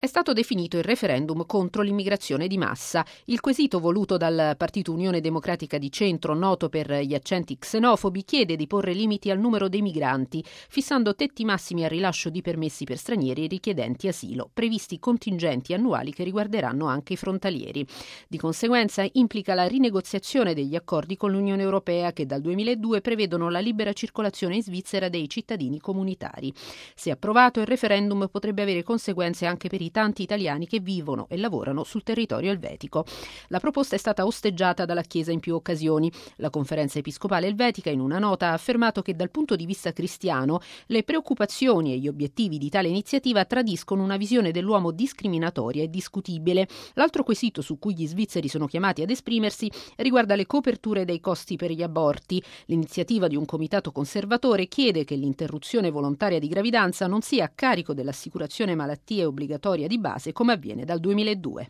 È stato definito il referendum contro l'immigrazione di massa. Il quesito voluto dal Partito Unione Democratica di Centro, noto per gli accenti xenofobi, chiede di porre limiti al numero dei migranti, fissando tetti massimi al rilascio di permessi per stranieri richiedenti asilo, previsti contingenti annuali che riguarderanno anche i frontalieri. Di conseguenza implica la rinegoziazione degli accordi con l'Unione Europea che dal 2002 prevedono la libera circolazione in Svizzera dei cittadini comunitari. Se approvato, il referendum potrebbe avere conseguenze anche per i tanti italiani che vivono e lavorano sul territorio elvetico. La proposta è stata osteggiata dalla Chiesa in più occasioni. La Conferenza Episcopale Elvetica in una nota ha affermato che dal punto di vista cristiano le preoccupazioni e gli obiettivi di tale iniziativa tradiscono una visione dell'uomo discriminatoria e discutibile. L'altro quesito su cui gli svizzeri sono chiamati ad esprimersi riguarda le coperture dei costi per gli aborti. L'iniziativa di un comitato conservatore chiede che l'interruzione volontaria di gravidanza non sia a carico dell'assicurazione malattie obbligatoria di base come avviene dal 2002.